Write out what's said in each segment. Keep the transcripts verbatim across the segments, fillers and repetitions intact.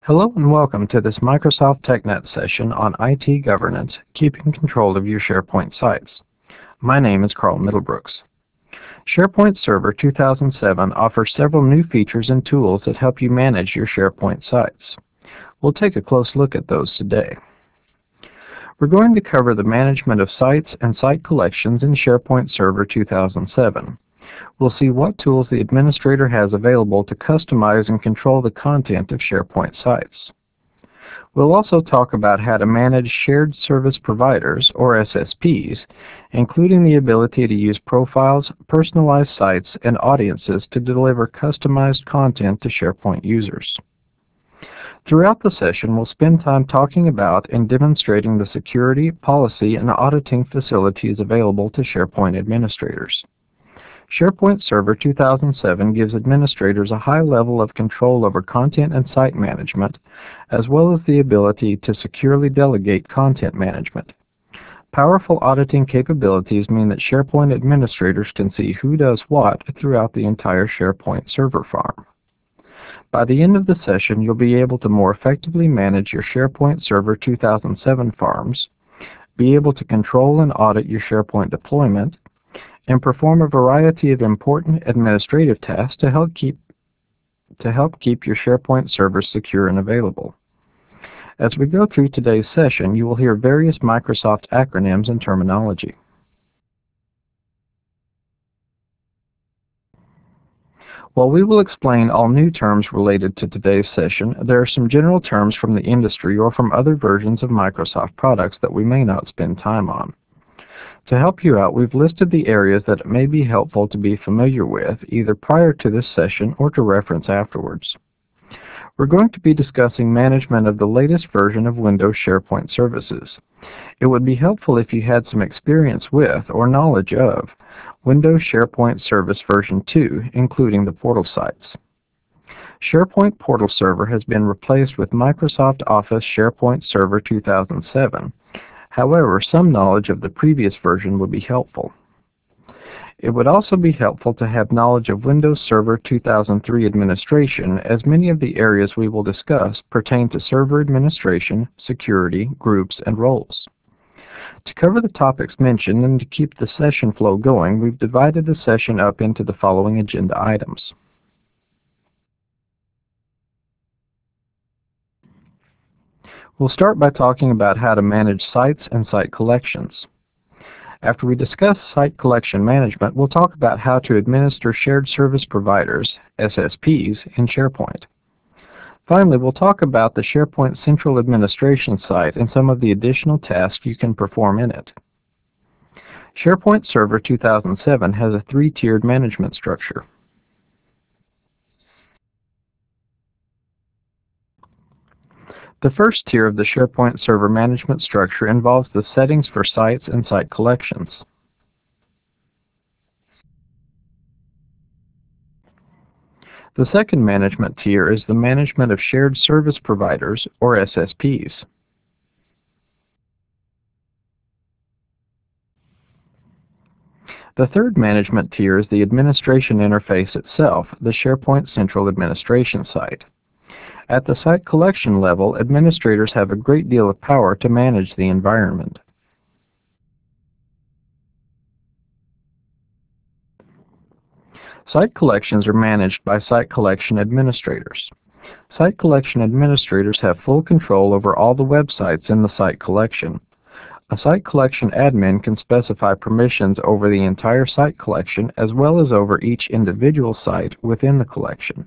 Hello and welcome to this Microsoft TechNet session on I T governance, keeping control of your SharePoint sites. My name is Carl Middlebrooks. SharePoint Server two thousand seven offers several new features and tools that help you manage your SharePoint sites. We'll take a close look at those today. We're going to cover the management of sites and site collections in SharePoint Server two thousand seven. We'll see what tools the administrator has available to customize and control the content of SharePoint sites. We'll also talk about how to manage shared service providers, or S S Ps, including the ability to use profiles, personalized sites, and audiences to deliver customized content to SharePoint users. Throughout the session, we'll spend time talking about and demonstrating the security, policy, and auditing facilities available to SharePoint administrators. SharePoint Server two thousand seven gives administrators a high level of control over content and site management, as well as the ability to securely delegate content management. Powerful auditing capabilities mean that SharePoint administrators can see who does what throughout the entire SharePoint server farm. By the end of the session, you'll be able to more effectively manage your SharePoint Server two thousand seven farms, be able to control and audit your SharePoint deployment, and perform a variety of important administrative tasks to help keep to help keep your SharePoint servers secure and available. As we go through today's session, you will hear various Microsoft acronyms and terminology. While we will explain all new terms related to today's session, there are some general terms from the industry or from other versions of Microsoft products that we may not spend time on. To help you out, we've listed the areas that it may be helpful to be familiar with, either prior to this session or to reference afterwards. We're going to be discussing management of the latest version of Windows SharePoint services. It would be helpful if you had some experience with or knowledge of Windows SharePoint Service version two, including the portal sites. SharePoint Portal Server has been replaced with Microsoft Office SharePoint Server two thousand seven. However, some knowledge of the previous version would be helpful. It would also be helpful to have knowledge of Windows Server two thousand three administration, as many of the areas we will discuss pertain to server administration, security, groups, and roles. To cover the topics mentioned and to keep the session flow going, we've divided the session up into the following agenda items. We'll start by talking about how to manage sites and site collections. After we discuss site collection management, we'll talk about how to administer shared service providers, S S Ps, in SharePoint. Finally, we'll talk about the SharePoint Central Administration site and some of the additional tasks you can perform in it. SharePoint Server two thousand seven has a three-tiered management structure. The first tier of the SharePoint Server management structure involves the settings for sites and site collections. The second management tier is the management of shared service providers, or S S Ps. The third management tier is the administration interface itself, the SharePoint Central Administration site. At the site collection level, administrators have a great deal of power to manage the environment. Site collections are managed by site collection administrators. Site collection administrators have full control over all the websites in the site collection. A site collection admin can specify permissions over the entire site collection as well as over each individual site within the collection.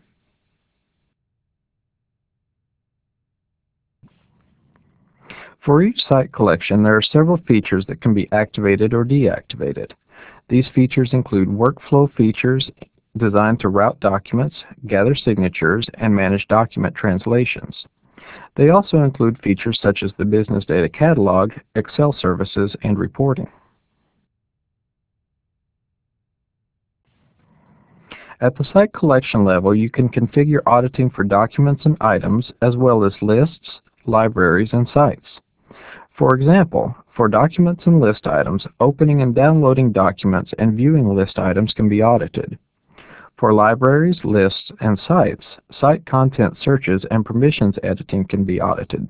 For each site collection, there are several features that can be activated or deactivated. These features include workflow features designed to route documents, gather signatures, and manage document translations. They also include features such as the Business Data Catalog, Excel services, and reporting. At the site collection level, you can configure auditing for documents and items, as well as lists, libraries, and sites. For example, for documents and list items, opening and downloading documents and viewing list items can be audited. For libraries, lists, and sites, site content searches and permissions editing can be audited.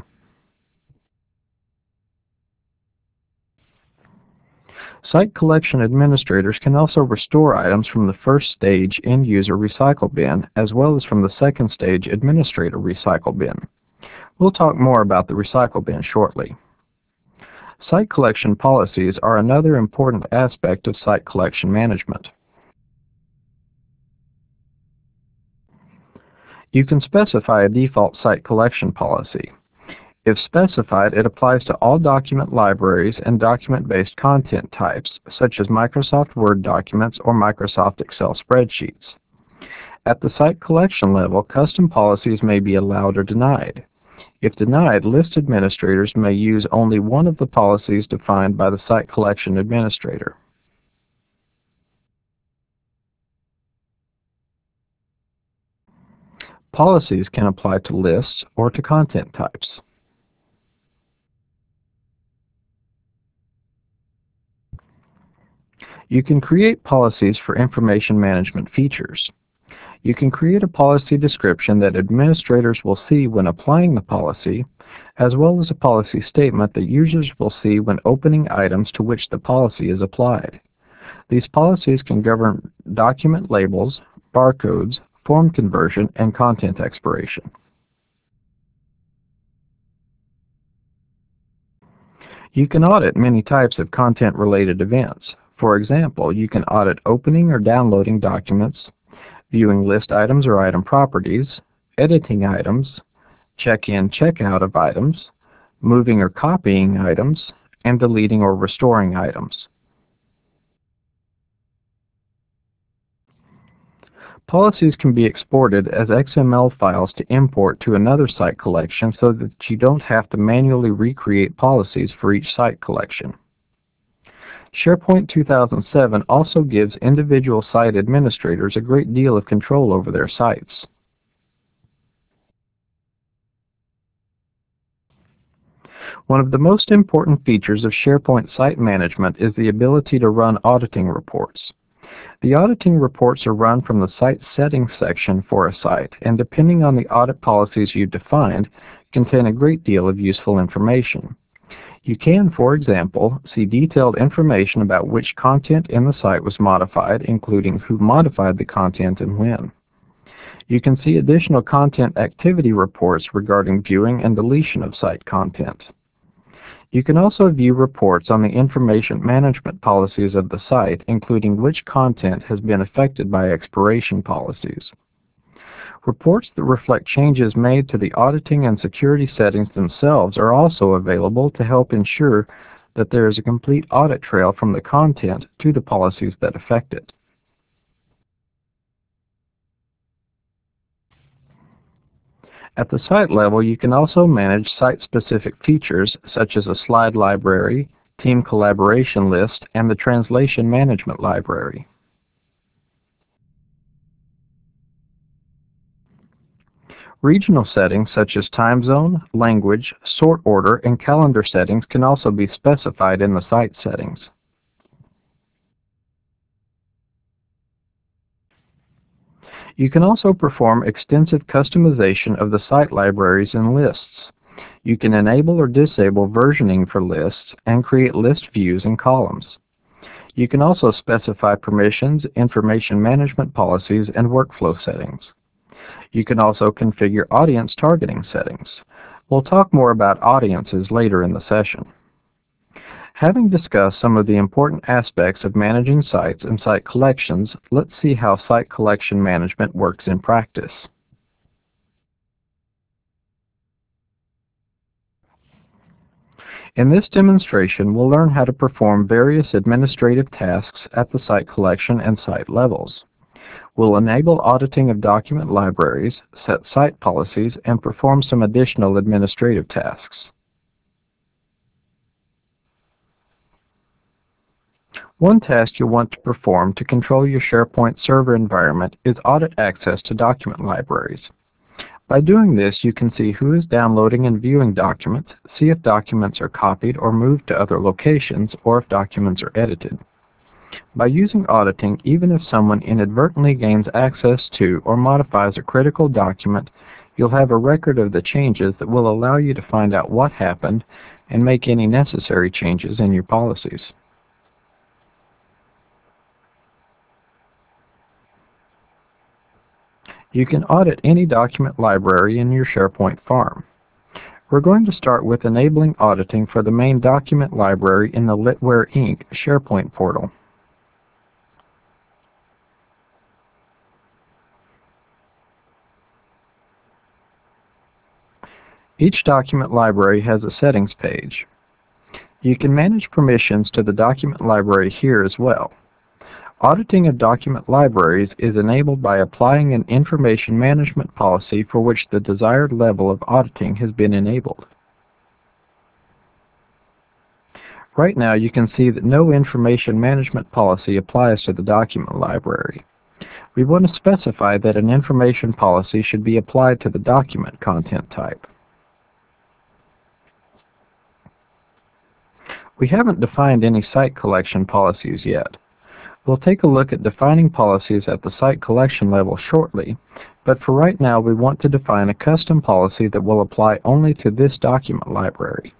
Site collection administrators can also restore items from the first stage end-user recycle bin, as well as from the second stage administrator recycle bin. We'll talk more about the recycle bin shortly. Site collection policies are another important aspect of site collection management. You can specify a default site collection policy. If specified, it applies to all document libraries and document-based content types, such as Microsoft Word documents or Microsoft Excel spreadsheets. At the site collection level, custom policies may be allowed or denied. If denied, list administrators may use only one of the policies defined by the site collection administrator. Policies can apply to lists or to content types. You can create policies for information management features. You can create a policy description that administrators will see when applying the policy, as well as a policy statement that users will see when opening items to which the policy is applied. These policies can govern document labels, barcodes, form conversion, and content expiration. You can audit many types of content-related events. For example, you can audit opening or downloading documents, viewing list items or item properties, editing items, check-in, check-out of items, moving or copying items, and deleting or restoring items. Policies can be exported as X M L files to import to another site collection so that you don't have to manually recreate policies for each site collection. SharePoint two thousand seven also gives individual site administrators a great deal of control over their sites. One of the most important features of SharePoint Site Management is the ability to run auditing reports. The auditing reports are run from the Site Settings section for a site, and depending on the audit policies you've defined, contain a great deal of useful information. You can, for example, see detailed information about which content in the site was modified, including who modified the content and when. You can see additional content activity reports regarding viewing and deletion of site content. You can also view reports on the information management policies of the site, including which content has been affected by expiration policies. Reports that reflect changes made to the auditing and security settings themselves are also available to help ensure that there is a complete audit trail from the content to the policies that affect it. At the site level, you can also manage site-specific features such as a slide library, team collaboration list, and the translation management library. Regional settings such as time zone, language, sort order, and calendar settings can also be specified in the site settings. You can also perform extensive customization of the site libraries and lists. You can enable or disable versioning for lists and create list views and columns. You can also specify permissions, information management policies, and workflow settings. You can also configure audience targeting settings. We'll talk more about audiences later in the session. Having discussed some of the important aspects of managing sites and site collections, let's see how site collection management works in practice. In this demonstration, we'll learn how to perform various administrative tasks at the site collection and site levels. We'll enable auditing of document libraries, set site policies, and perform some additional administrative tasks. One task you'll want to perform to control your SharePoint server environment is audit access to document libraries. By doing this, you can see who is downloading and viewing documents, see if documents are copied or moved to other locations, or if documents are edited. By using auditing, even if someone inadvertently gains access to or modifies a critical document, you'll have a record of the changes that will allow you to find out what happened and make any necessary changes in your policies. You can audit any document library in your SharePoint farm. We're going to start with enabling auditing for the main document library in the Litware Incorporated SharePoint portal. Each document library has a settings page. You can manage permissions to the document library here as well. Auditing of document libraries is enabled by applying an information management policy for which the desired level of auditing has been enabled. Right now you can see that no information management policy applies to the document library. We want to specify that an information policy should be applied to the document content type. We haven't defined any site collection policies yet. We'll take a look at defining policies at the site collection level shortly, but for right now we want to define a custom policy that will apply only to this document library.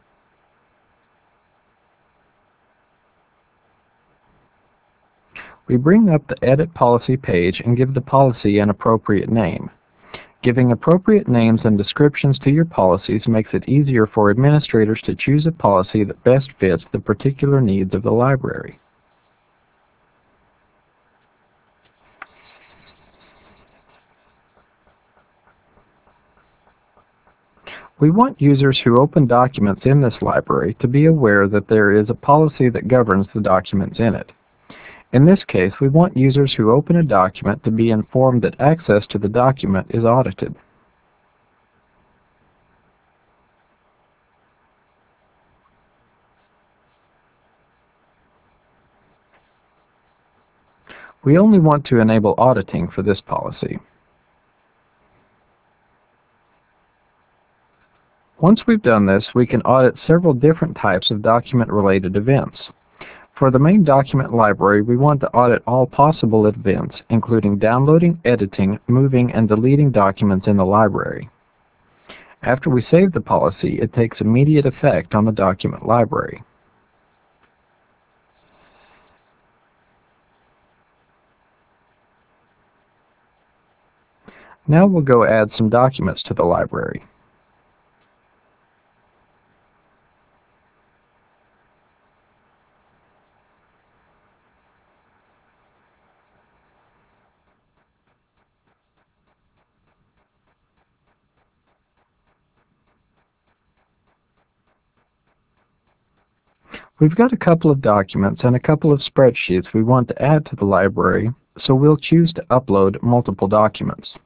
We bring up the Edit Policy page and give the policy an appropriate name. Giving appropriate names and descriptions to your policies makes it easier for administrators to choose a policy that best fits the particular needs of the library. We want users who open documents in this library to be aware that there is a policy that governs the documents in it. In this case, we want users who open a document to be informed that access to the document is audited. We only want to enable auditing for this policy. Once we've done this, we can audit several different types of document-related events. For the main document library, we want to audit all possible events, including downloading, editing, moving, and deleting documents in the library. After we save the policy, it takes immediate effect on the document library. Now we'll go add some documents to the library. We've got a couple of documents and a couple of spreadsheets we want to add to the library, so we'll choose to upload multiple documents.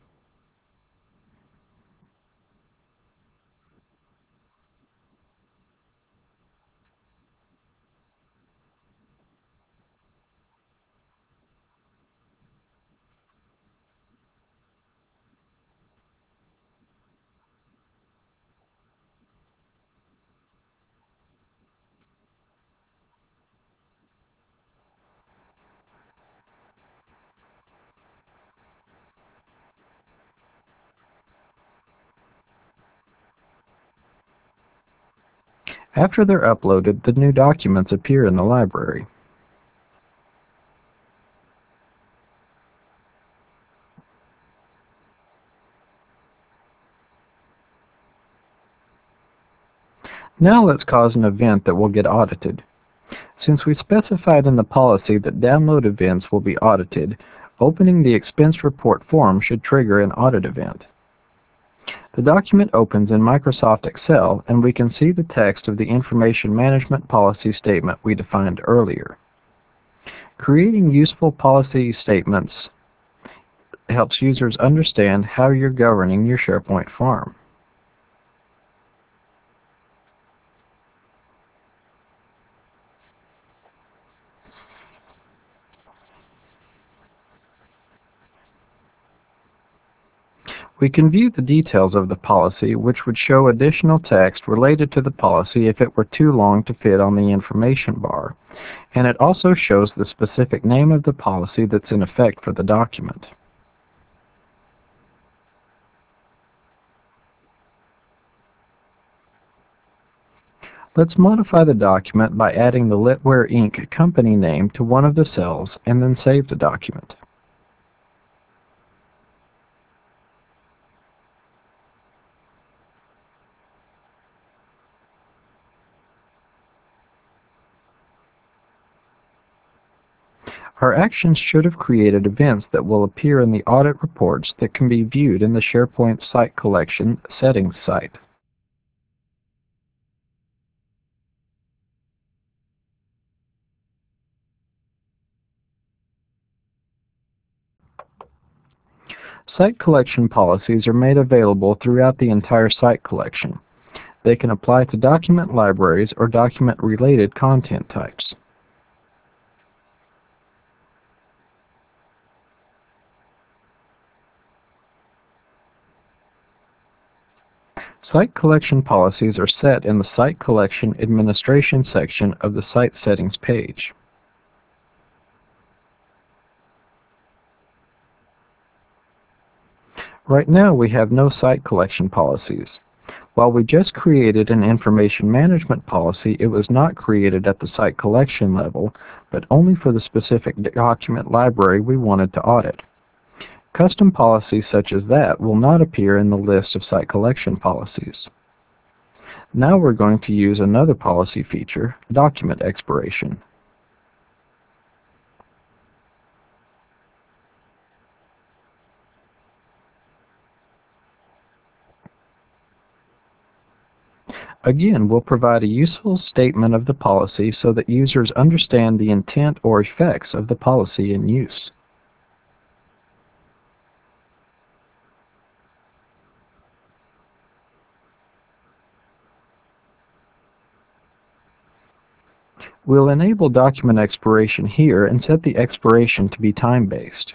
After they're uploaded, the new documents appear in the library. Now let's cause an event that will get audited. Since we specified in the policy that download events will be audited, opening the expense report form should trigger an audit event. The document opens in Microsoft Excel, and we can see the text of the information management policy statement we defined earlier. Creating useful policy statements helps users understand how you're governing your SharePoint farm. We can view the details of the policy, which would show additional text related to the policy if it were too long to fit on the information bar, and it also shows the specific name of the policy that's in effect for the document. Let's modify the document by adding the Litware Incorporated company name to one of the cells and then save the document. Our actions should have created events that will appear in the audit reports that can be viewed in the SharePoint Site Collection Settings site. Site collection policies are made available throughout the entire site collection. They can apply to document libraries or document-related content types. Site collection policies are set in the Site Collection Administration section of the Site Settings page. Right now we have no site collection policies. While we just created an information management policy, it was not created at the site collection level, but only for the specific document library we wanted to audit. Custom policies such as that will not appear in the list of site collection policies. Now we're going to use another policy feature, document expiration. Again, we'll provide a useful statement of the policy so that users understand the intent or effects of the policy in use. We'll enable document expiration here and set the expiration to be time-based.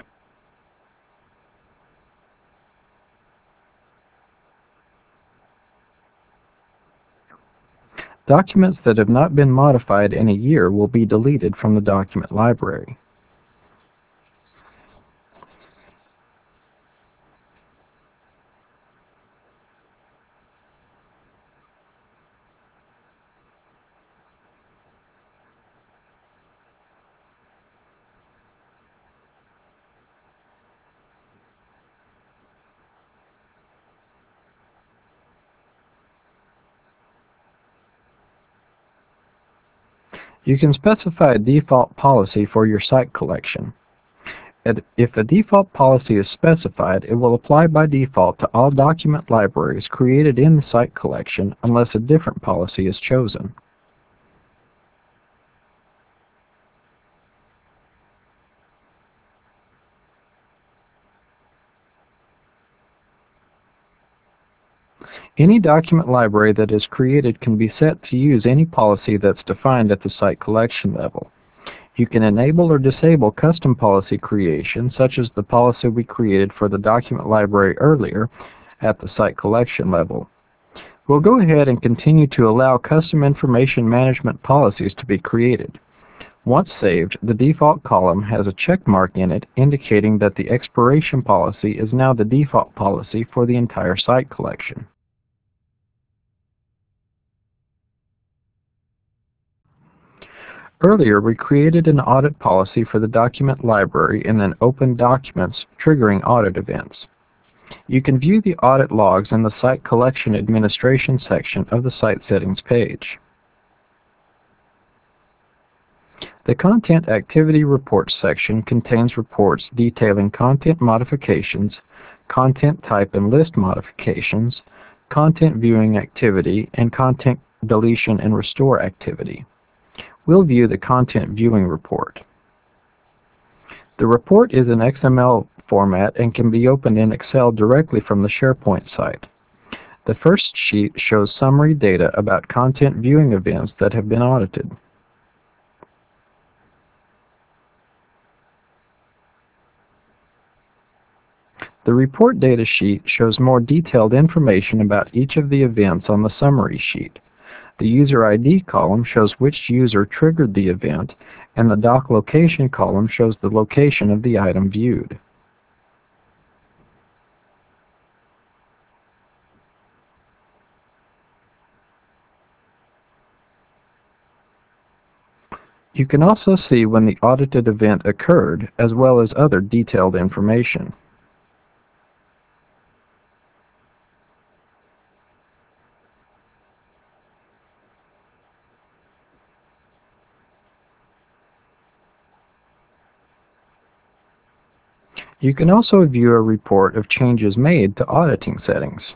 Documents that have not been modified in a year will be deleted from the document library. You can specify a default policy for your site collection. If a default policy is specified, it will apply by default to all document libraries created in the site collection unless a different policy is chosen. Any document library that is created can be set to use any policy that's defined at the site collection level. You can enable or disable custom policy creation, such as the policy we created for the document library earlier at the site collection level. We'll go ahead and continue to allow custom information management policies to be created. Once saved, the default column has a check mark in it indicating that the expiration policy is now the default policy for the entire site collection. Earlier, we created an audit policy for the document library and then opened documents, triggering audit events. You can view the audit logs in the Site Collection Administration section of the Site Settings page. The Content Activity Reports section contains reports detailing content modifications, content type and list modifications, content viewing activity, and content deletion and restore activity. We'll view the Content Viewing Report. The report is in X M L format and can be opened in Excel directly from the SharePoint site. The first sheet shows summary data about content viewing events that have been audited. The report data sheet shows more detailed information about each of the events on the summary sheet. The user I D column shows which user triggered the event, and the dock location column shows the location of the item viewed. You can also see when the audited event occurred, as well as other detailed information. You can also view a report of changes made to auditing settings.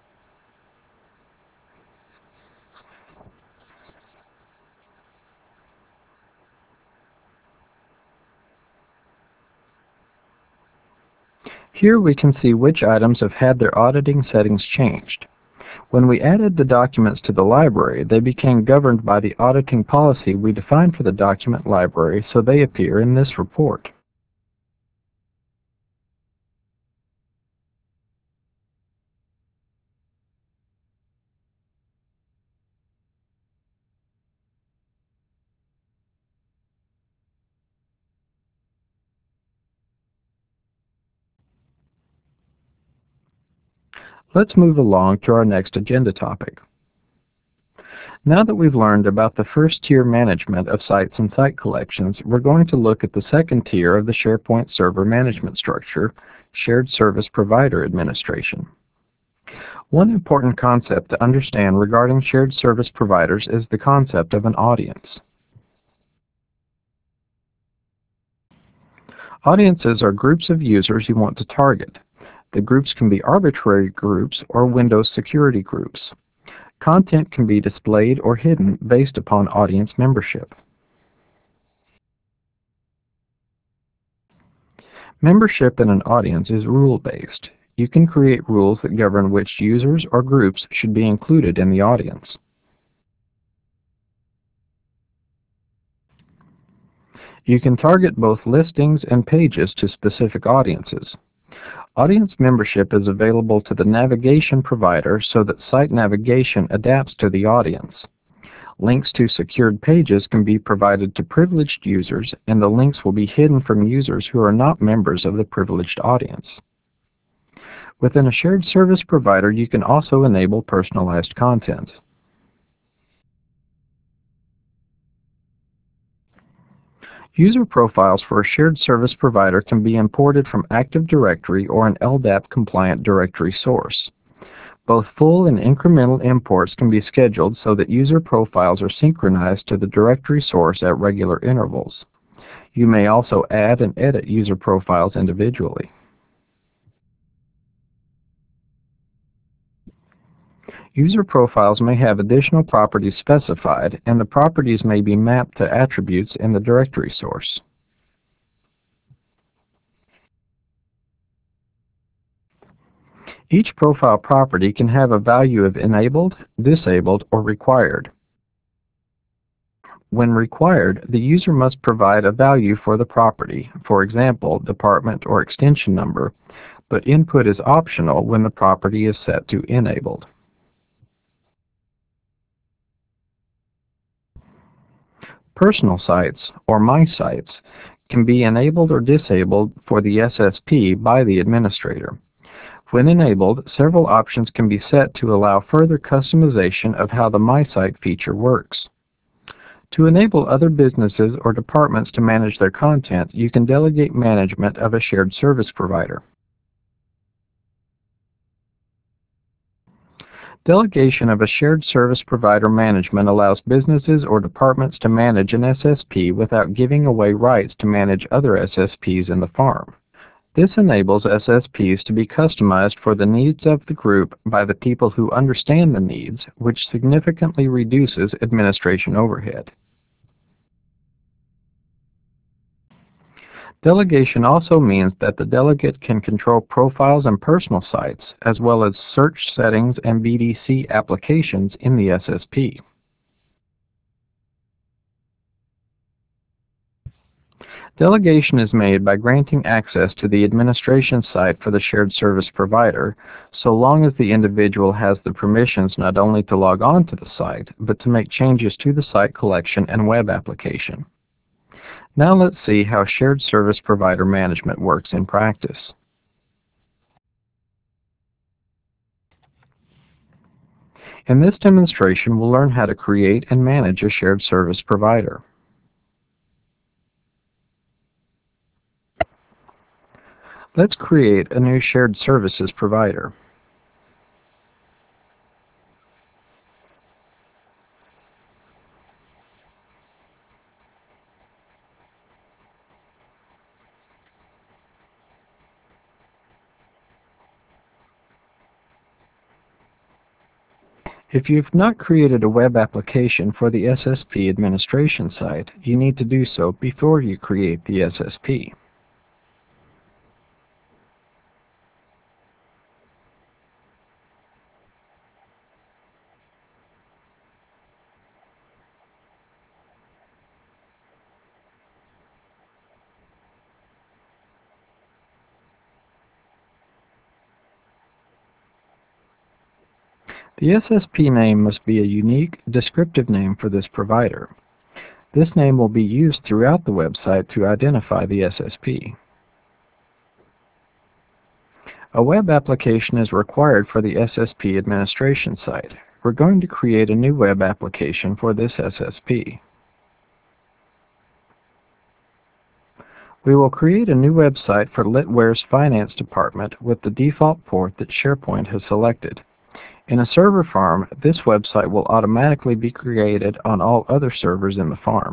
Here we can see which items have had their auditing settings changed. When we added the documents to the library, they became governed by the auditing policy we defined for the document library, so they appear in this report. Let's move along to our next agenda topic. Now that we've learned about the first tier management of sites and site collections, we're going to look at the second tier of the SharePoint server management structure, Shared Service Provider Administration. One important concept to understand regarding shared service providers is the concept of an audience. Audiences are groups of users you want to target. The groups can be arbitrary groups or Windows security groups. Content can be displayed or hidden based upon audience membership. Membership in an audience is rule-based. You can create rules that govern which users or groups should be included in the audience. You can target both listings and pages to specific audiences. Audience membership is available to the navigation provider so that site navigation adapts to the audience. Links to secured pages can be provided to privileged users, and the links will be hidden from users who are not members of the privileged audience. Within a shared service provider, you can also enable personalized content. User profiles for a shared service provider can be imported from Active Directory or an L D A P-compliant directory source. Both full and incremental imports can be scheduled so that user profiles are synchronized to the directory source at regular intervals. You may also add and edit user profiles individually. User profiles may have additional properties specified, and the properties may be mapped to attributes in the directory source. Each profile property can have a value of enabled, disabled, or required. When required, the user must provide a value for the property, for example, department or extension number, but input is optional when the property is set to enabled. Personal sites, or My Sites, can be enabled or disabled for the S S P by the administrator. When enabled, several options can be set to allow further customization of how the My Site feature works. To enable other businesses or departments to manage their content, you can delegate management of a shared service provider. Delegation of a shared service provider management allows businesses or departments to manage an S S P without giving away rights to manage other S S Ps in the farm. This enables S S Ps to be customized for the needs of the group by the people who understand the needs, which significantly reduces administration overhead. Delegation also means that the delegate can control profiles and personal sites, as well as search settings and B D C applications in the S S P. Delegation is made by granting access to the administration site for the shared service provider, so long as the individual has the permissions not only to log on to the site, but to make changes to the site collection and web application. Now let's see how shared service provider management works in practice. In this demonstration, we'll learn how to create and manage a shared service provider. Let's create a new shared services provider. If you've not created a web application for the S S P administration site, you need to do so before you create the S S P. The S S P name must be a unique, descriptive name for this provider. This name will be used throughout the website to identify the S S P. A web application is required for the S S P administration site. We're going to create a new web application for this S S P. We will create a new website for Litware's finance department with the default port that SharePoint has selected. In a server farm, this website will automatically be created on all other servers in the farm.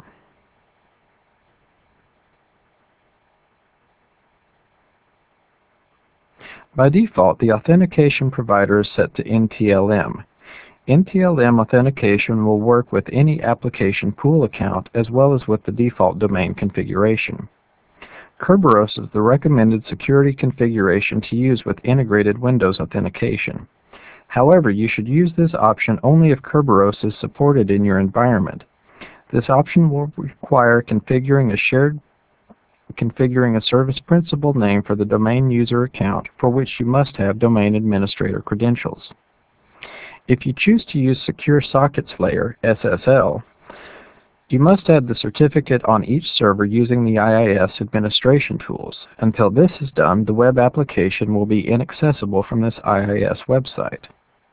By default, the authentication provider is set to N T L M. N T L M authentication will work with any application pool account as well as with the default domain configuration. Kerberos is the recommended security configuration to use with integrated Windows authentication. However, you should use this option only if Kerberos is supported in your environment. This option will require configuring a shared configuring a service principal name for the domain user account, for which you must have domain administrator credentials. If you choose to use Secure Sockets Layer, S S L, you must add the certificate on each server using the I I S administration tools. Until this is done, the web application will be inaccessible from this I I S website.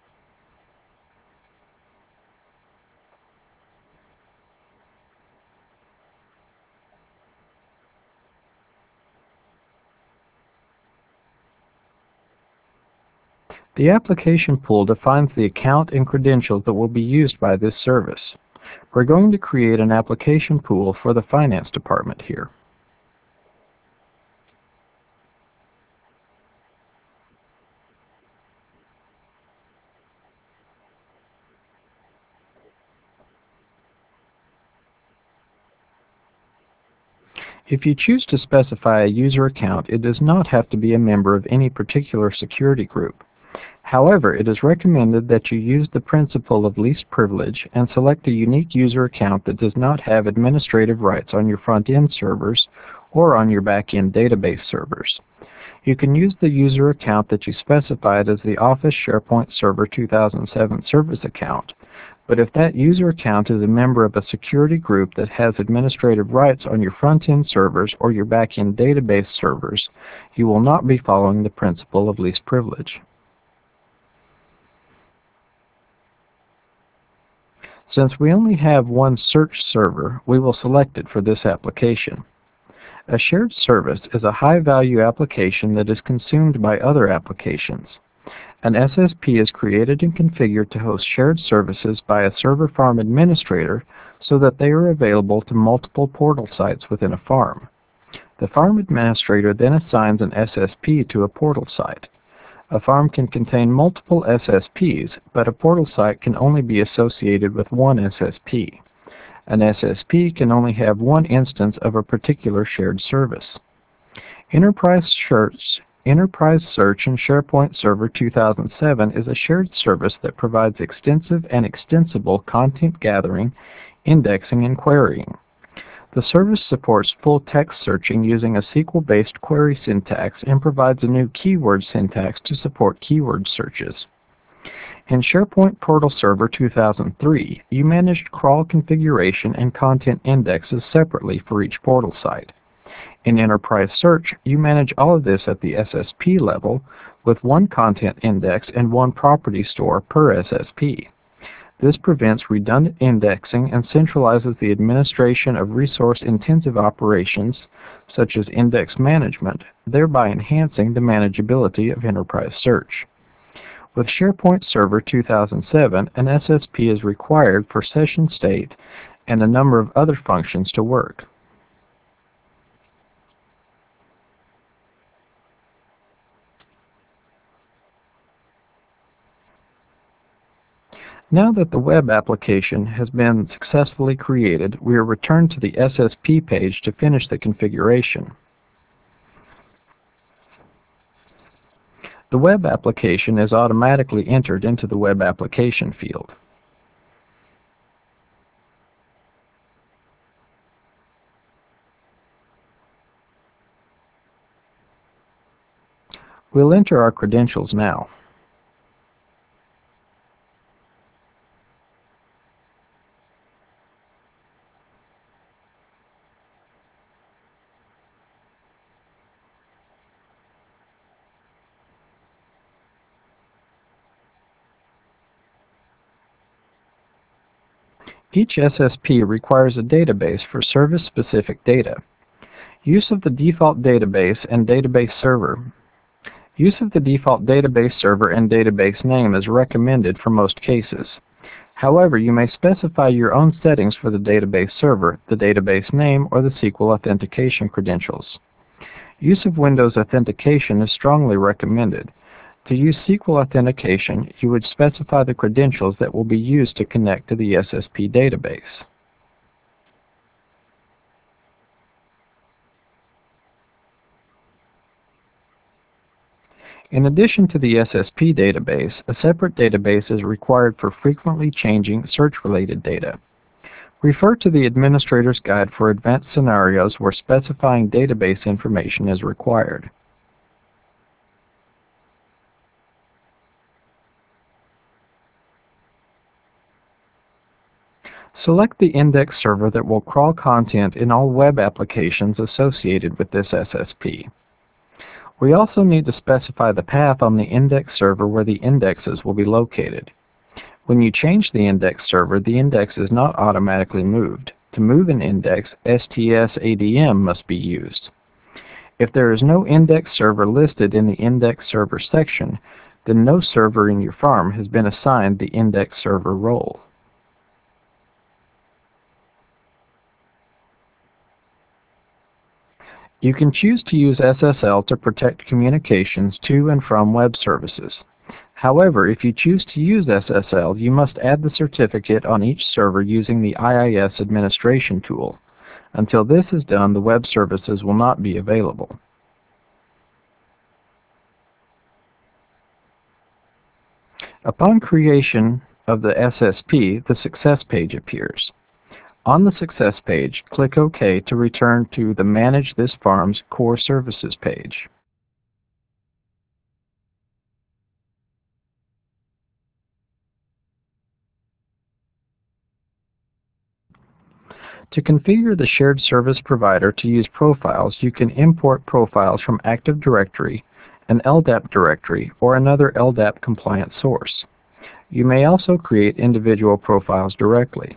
The application pool defines the account and credentials that will be used by this service. We're going to create an application pool for the finance department here. If you choose to specify a user account, it does not have to be a member of any particular security group. However, it is recommended that you use the principle of least privilege and select a unique user account that does not have administrative rights on your front-end servers or on your back-end database servers. You can use the user account that you specified as the Office SharePoint Server two thousand seven service account, but if that user account is a member of a security group that has administrative rights on your front-end servers or your back-end database servers, you will not be following the principle of least privilege. Since we only have one search server, we will select it for this application. A shared service is a high-value application that is consumed by other applications. An S S P is created and configured to host shared services by a server farm administrator so that they are available to multiple portal sites within a farm. The farm administrator then assigns an S S P to a portal site. A farm can contain multiple S S Ps, but a portal site can only be associated with one S S P. An S S P can only have one instance of a particular shared service. Enterprise Search, Enterprise Search in SharePoint Server two thousand seven is a shared service that provides extensive and extensible content gathering, indexing, and querying. The service supports full text searching using a S Q L-based query syntax and provides a new keyword syntax to support keyword searches. In SharePoint Portal Server two thousand three, you managed crawl configuration and content indexes separately for each portal site. In Enterprise Search, you manage all of this at the S S P level with one content index and one property store per S S P. This prevents redundant indexing and centralizes the administration of resource-intensive operations such as index management, thereby enhancing the manageability of Enterprise Search. With SharePoint Server two thousand seven, an S S P is required for session state and a number of other functions to work. Now that the web application has been successfully created, we are returned to the S S P page to finish the configuration. The web application is automatically entered into the web application field. We'll enter our credentials now. Each S S P requires a database for service-specific data. Use of the default database and database server. Use of the default database server and database name is recommended for most cases. However, you may specify your own settings for the database server, the database name, or the S Q L authentication credentials. Use of Windows authentication is strongly recommended. To use S Q L authentication, you would specify the credentials that will be used to connect to the S S P database. In addition to the S S P database, a separate database is required for frequently changing search-related data. Refer to the Administrator's Guide for advanced scenarios where specifying database information is required. Select the index server that will crawl content in all web applications associated with this S S P. We also need to specify the path on the index server where the indexes will be located. When you change the index server, the index is not automatically moved. To move an index, S T S A D M must be used. If there is no index server listed in the index server section, then no server in your farm has been assigned the index server role. You can choose to use S S L to protect communications to and from web services. However, if you choose to use S S L, you must add the certificate on each server using the I I S administration tool. Until this is done, the web services will not be available. Upon creation of the S S P, the Success page appears. On the Success page, click OK to return to the Manage This Farm's Core Services page. To configure the shared service provider to use profiles, you can import profiles from Active Directory, an L D A P directory, or another L D A P-compliant source. You may also create individual profiles directly.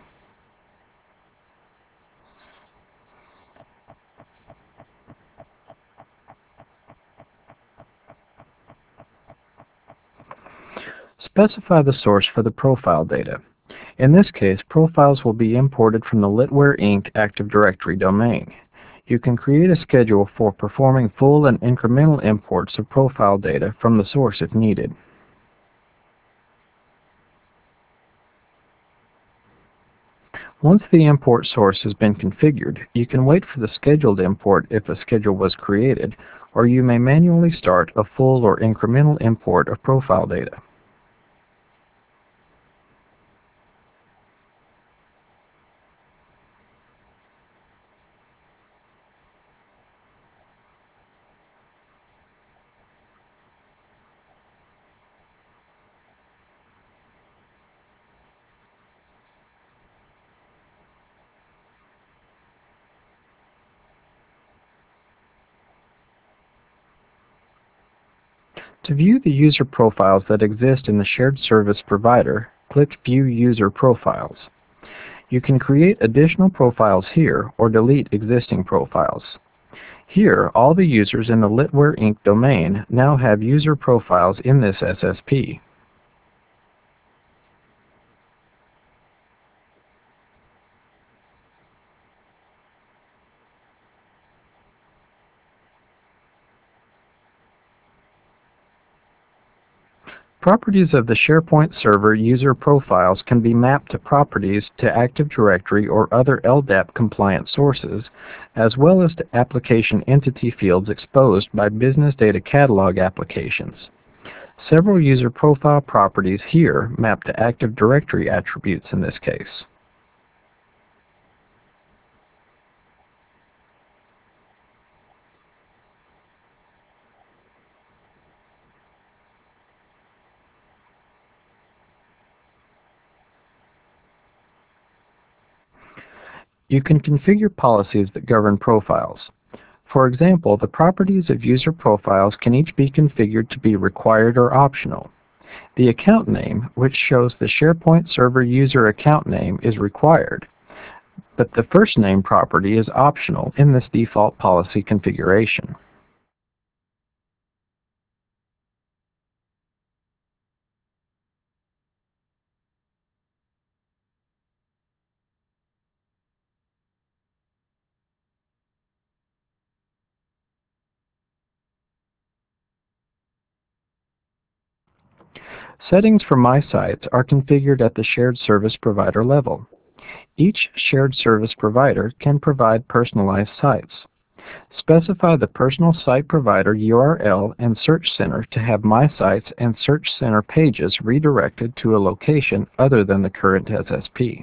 Specify the source for the profile data. In this case, profiles will be imported from the Litware Incorporated Active Directory domain. You can create a schedule for performing full and incremental imports of profile data from the source if needed. Once the import source has been configured, you can wait for the scheduled import if a schedule was created, or you may manually start a full or incremental import of profile data. To view the user profiles that exist in the shared service provider, click View User Profiles. You can create additional profiles here or delete existing profiles. Here, all the users in the Litware Incorporated domain now have user profiles in this S S P. Properties of the SharePoint server user profiles can be mapped to properties to Active Directory or other L D A P-compliant sources, as well as to application entity fields exposed by Business Data Catalog applications. Several user profile properties here map to Active Directory attributes in this case. You can configure policies that govern profiles. For example, the properties of user profiles can each be configured to be required or optional. The account name, which shows the SharePoint server user account name, is required, but the first name property is optional in this default policy configuration. Settings for My Sites are configured at the shared service provider level. Each shared service provider can provide personalized sites. Specify the personal site provider U R L and Search Center to have My Sites and Search Center pages redirected to a location other than the current S S P.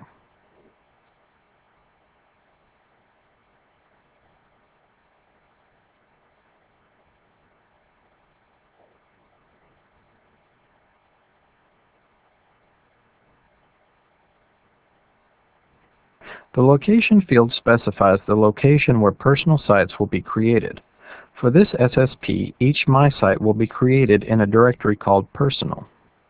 The location field specifies the location where personal sites will be created. For this S S P, each My Site will be created in a directory called Personal.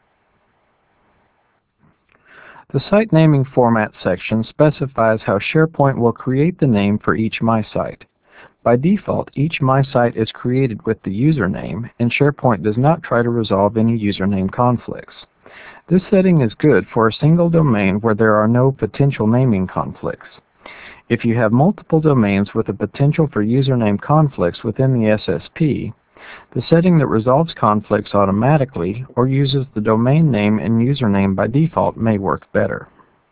The Site Naming Format section specifies how SharePoint will create the name for each My Site. By default, each My Site is created with the username, and SharePoint does not try to resolve any username conflicts. This setting is good for a single domain where there are no potential naming conflicts. If you have multiple domains with a potential for username conflicts within the S S P, the setting that resolves conflicts automatically or uses the domain name and username by default may work better.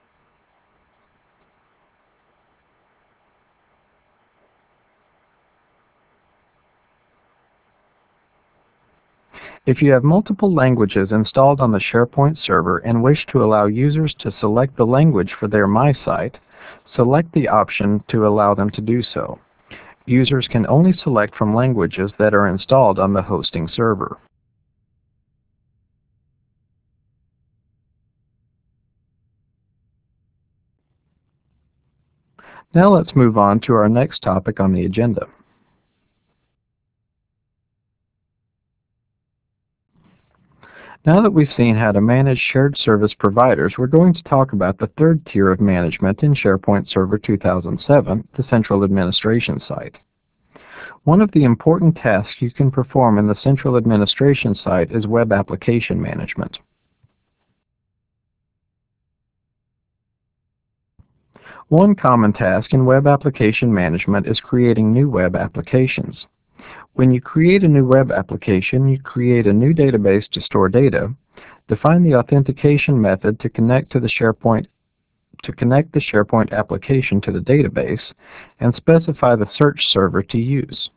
If you have multiple languages installed on the SharePoint server and wish to allow users to select the language for their My Site, select the option to allow them to do so. Users can only select from languages that are installed on the hosting server. Now let's move on to our next topic on the agenda. Now that we've seen how to manage shared service providers, we're going to talk about the third tier of management in SharePoint Server two thousand seven, the Central Administration Site. One of the important tasks you can perform in the Central Administration Site is Web Application Management. One common task in Web Application Management is creating new web applications. When you create a new web application, you create a new database to store data, define the authentication method to connect to the SharePoint to connect the SharePoint application to the database, and specify the search server to use.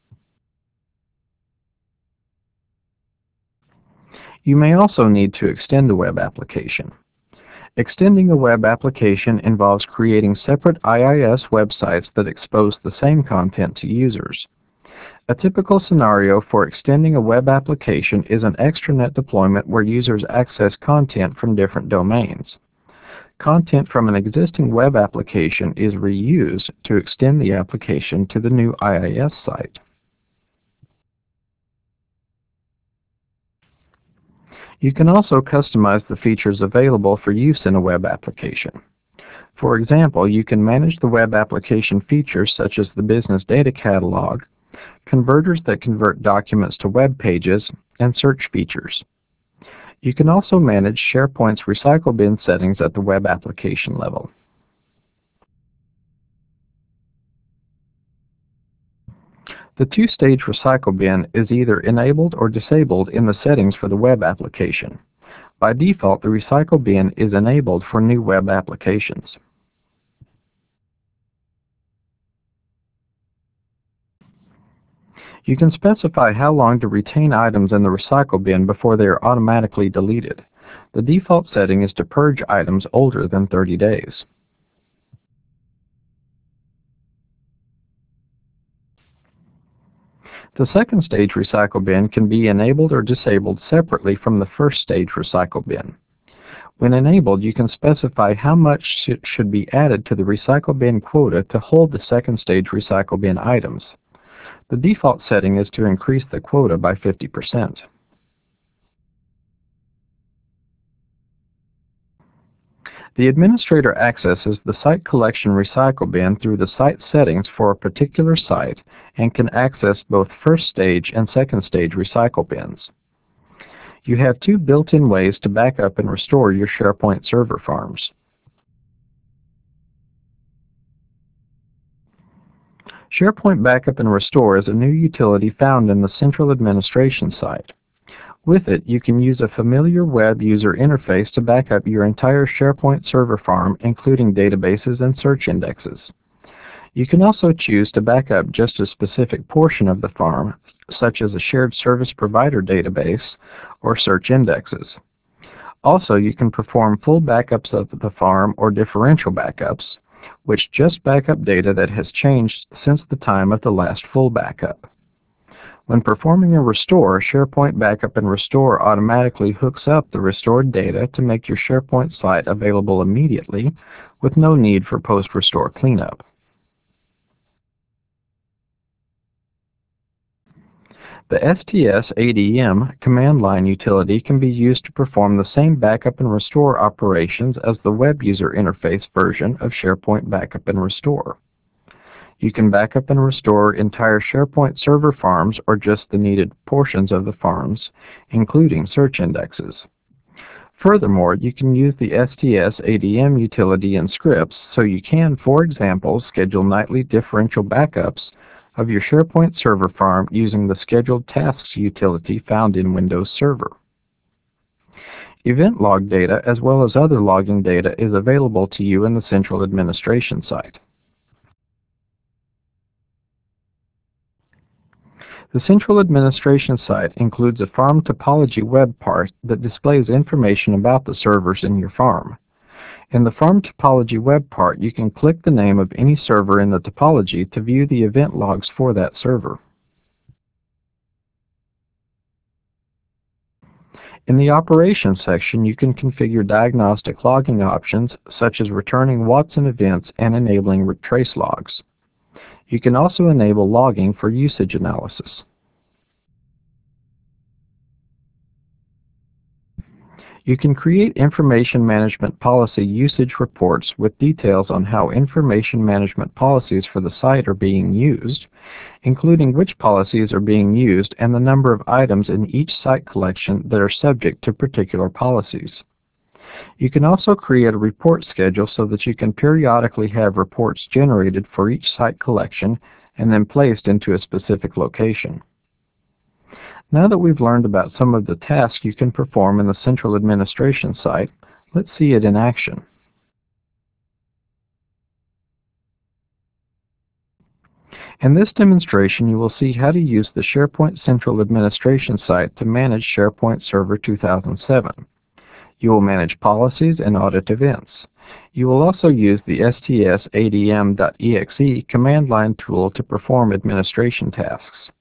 You may also need to extend the web application. Extending a web application involves creating separate I I S websites that expose the same content to users. A typical scenario for extending a web application is an extranet deployment where users access content from different domains. Content from an existing web application is reused to extend the application to the new I I S site. You can also customize the features available for use in a web application. For example, you can manage the web application features such as the Business Data Catalog, converters that convert documents to web pages, and search features. You can also manage SharePoint's recycle bin settings at the web application level. The two-stage recycle bin is either enabled or disabled in the settings for the web application. By default, the recycle bin is enabled for new web applications. You can specify how long to retain items in the recycle bin before they are automatically deleted. The default setting is to purge items older than thirty days. The second stage recycle bin can be enabled or disabled separately from the first stage recycle bin. When enabled, you can specify how much sh should be added to the recycle bin quota to hold the second stage recycle bin items. The default setting is to increase the quota by fifty percent. The administrator accesses the Site Collection Recycle Bin through the site settings for a particular site and can access both first stage and second stage recycle bins. You have two built-in ways to back up and restore your SharePoint server farms. SharePoint Backup and Restore is a new utility found in the Central Administration site. With it, you can use a familiar web user interface to back up your entire SharePoint server farm, including databases and search indexes. You can also choose to back up just a specific portion of the farm, such as a shared service provider database or search indexes. Also, you can perform full backups of the farm or differential backups, which just back up data that has changed since the time of the last full backup. When performing a restore, SharePoint Backup and Restore automatically hooks up the restored data to make your SharePoint site available immediately with no need for post-restore cleanup. The S T S A D M command line utility can be used to perform the same backup and restore operations as the web user interface version of SharePoint Backup and Restore. You can backup and restore entire SharePoint server farms or just the needed portions of the farms, including search indexes. Furthermore, you can use the S T S A D M utility in scripts, so you can, for example, schedule nightly differential backups of your SharePoint server farm using the Scheduled Tasks utility found in Windows Server. Event log data, as well as other logging data, is available to you in the Central Administration site. The Central Administration site includes a farm topology web part that displays information about the servers in your farm. In the farm topology web part, you can click the name of any server in the topology to view the event logs for that server. In the Operations section, you can configure diagnostic logging options such as returning Watson events and enabling trace logs. You can also enable logging for usage analysis. You can create information management policy usage reports with details on how information management policies for the site are being used, including which policies are being used and the number of items in each site collection that are subject to particular policies. You can also create a report schedule so that you can periodically have reports generated for each site collection and then placed into a specific location. Now that we've learned about some of the tasks you can perform in the Central Administration site, let's see it in action. In this demonstration, you will see how to use the SharePoint Central Administration site to manage SharePoint Server two thousand seven. You will manage policies and audit events. You will also use the S T S A D M dot E X E command line tool to perform administration tasks.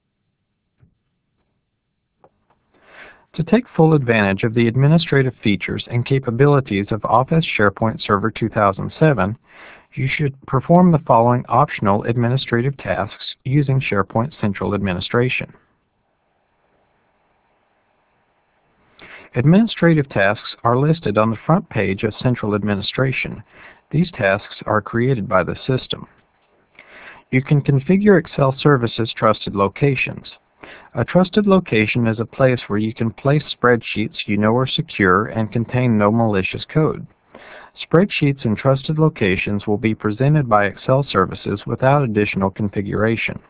To take full advantage of the administrative features and capabilities of Office SharePoint Server two thousand seven, you should perform the following optional administrative tasks using SharePoint Central Administration. Administrative tasks are listed on the front page of Central Administration. These tasks are created by the system. You can configure Excel Services Trusted Locations. A trusted location is a place where you can place spreadsheets you know are secure and contain no malicious code. Spreadsheets in trusted locations will be presented by Excel Services without additional configuration.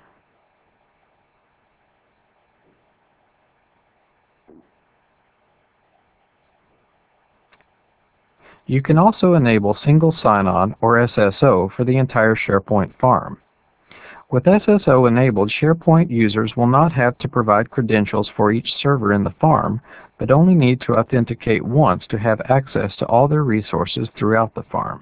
You can also enable Single Sign-On, or S S O, for the entire SharePoint farm. With S S O enabled, SharePoint users will not have to provide credentials for each server in the farm, but only need to authenticate once to have access to all their resources throughout the farm.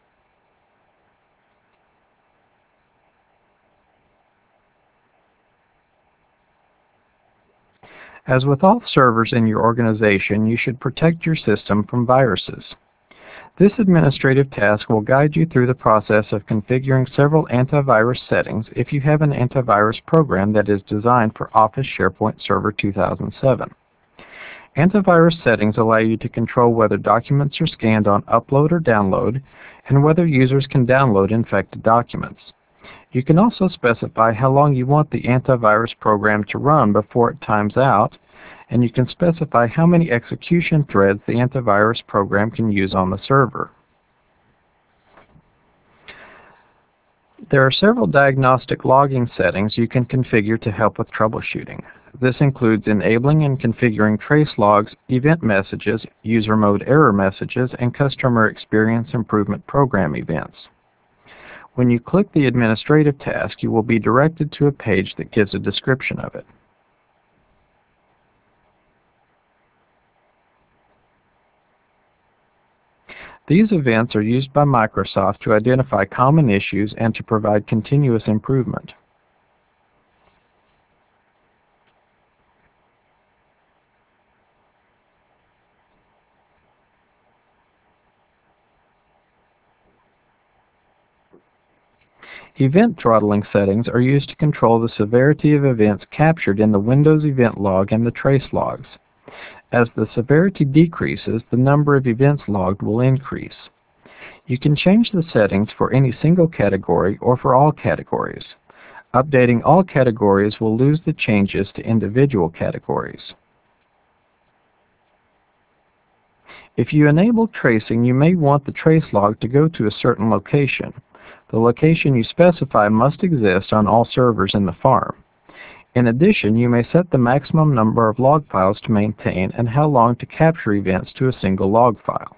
As with all servers in your organization, you should protect your system from viruses. This administrative task will guide you through the process of configuring several antivirus settings if you have an antivirus program that is designed for Office SharePoint Server two thousand seven. Antivirus settings allow you to control whether documents are scanned on upload or download, and whether users can download infected documents. You can also specify how long you want the antivirus program to run before it times out, and you can specify how many execution threads the antivirus program can use on the server. There are several diagnostic logging settings you can configure to help with troubleshooting. This includes enabling and configuring trace logs, event messages, user mode error messages, and customer experience improvement program events. When you click the administrative task, you will be directed to a page that gives a description of it. These events are used by Microsoft to identify common issues and to provide continuous improvement. Event throttling settings are used to control the severity of events captured in the Windows event log and the trace logs. As the severity decreases, the number of events logged will increase. You can change the settings for any single category or for all categories. Updating all categories will lose the changes to individual categories. If you enable tracing, you may want the trace log to go to a certain location. The location you specify must exist on all servers in the farm. In addition, you may set the maximum number of log files to maintain and how long to capture events to a single log file.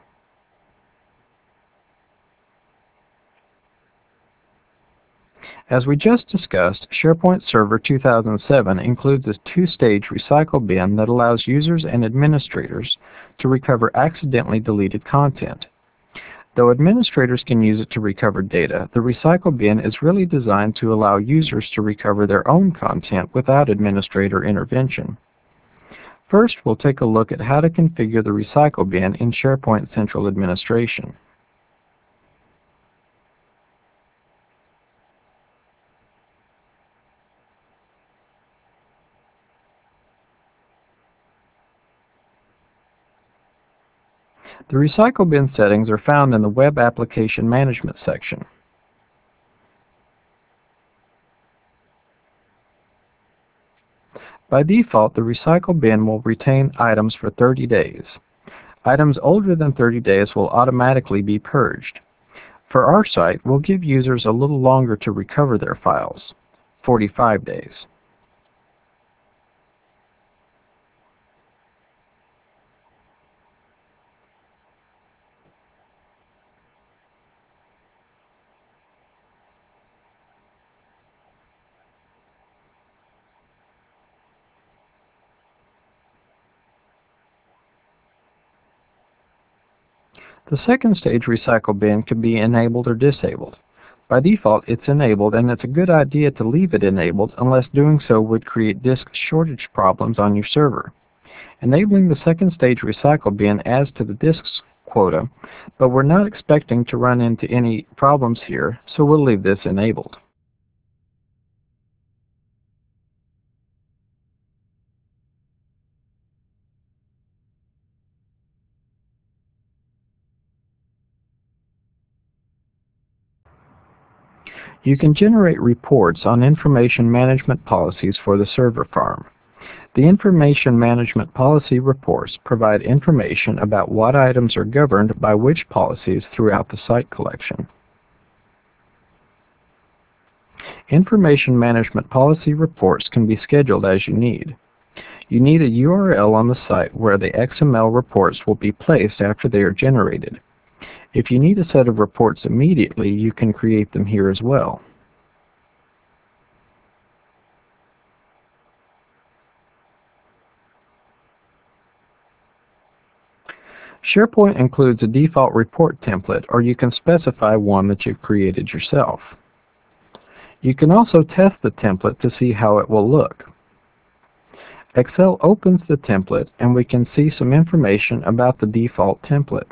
As we just discussed, SharePoint Server two thousand seven includes a two-stage recycle bin that allows users and administrators to recover accidentally deleted content. Though administrators can use it to recover data, the recycle bin is really designed to allow users to recover their own content without administrator intervention. First, we'll take a look at how to configure the recycle bin in SharePoint Central Administration. The recycle bin settings are found in the Web Application Management section. By default, the recycle bin will retain items for thirty days. Items older than thirty days will automatically be purged. For our site, we'll give users a little longer to recover their files, forty-five days. The second stage recycle bin can be enabled or disabled. By default, it's enabled, and it's a good idea to leave it enabled unless doing so would create disk shortage problems on your server. Enabling the second stage recycle bin adds to the disk's quota, but we're not expecting to run into any problems here, so we'll leave this enabled. You can generate reports on information management policies for the server farm. The Information Management Policy reports provide information about what items are governed by which policies throughout the site collection. Information Management Policy reports can be scheduled as you need. You need a U R L on the site where the X M L reports will be placed after they are generated. If you need a set of reports immediately, you can create them here as well. SharePoint includes a default report template, or you can specify one that you've created yourself. You can also test the template to see how it will look. Excel opens the template, and we can see some information about the default template.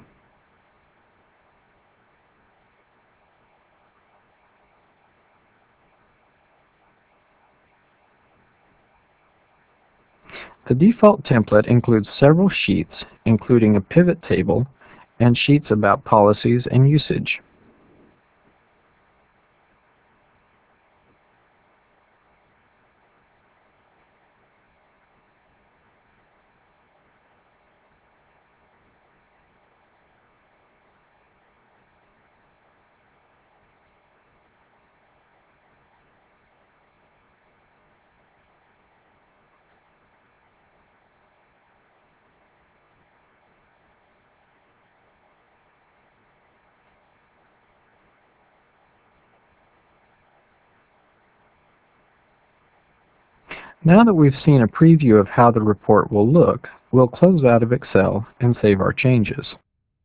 The default template includes several sheets, including a pivot table and sheets about policies and usage. Now that we've seen a preview of how the report will look, we'll close out of Excel and save our changes.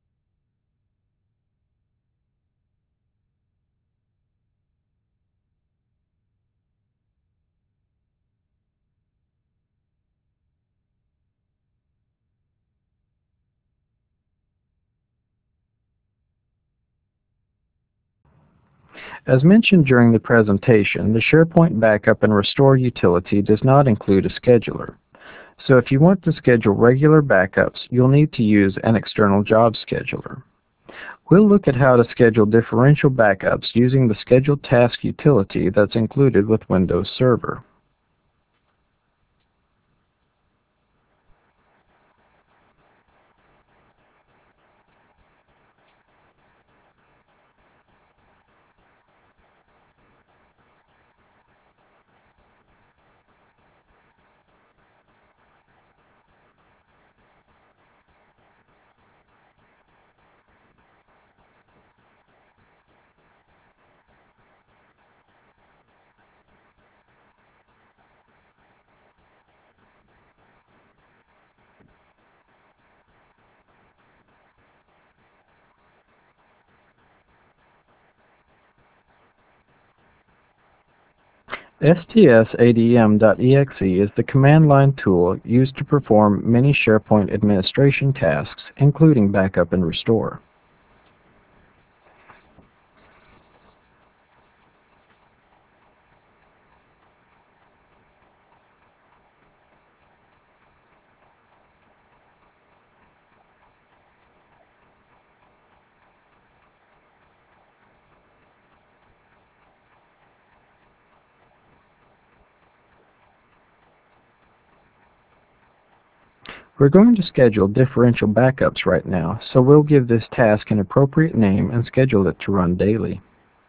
As mentioned during the presentation, the SharePoint Backup and Restore utility does not include a scheduler. So if you want to schedule regular backups, you'll need to use an external job scheduler. We'll look at how to schedule differential backups using the Scheduled Task utility that's included with Windows Server. S T S A D M dot E X E is the command line tool used to perform many SharePoint administration tasks, including backup and restore. We're going to schedule differential backups right now, so we'll give this task an appropriate name and schedule it to run daily.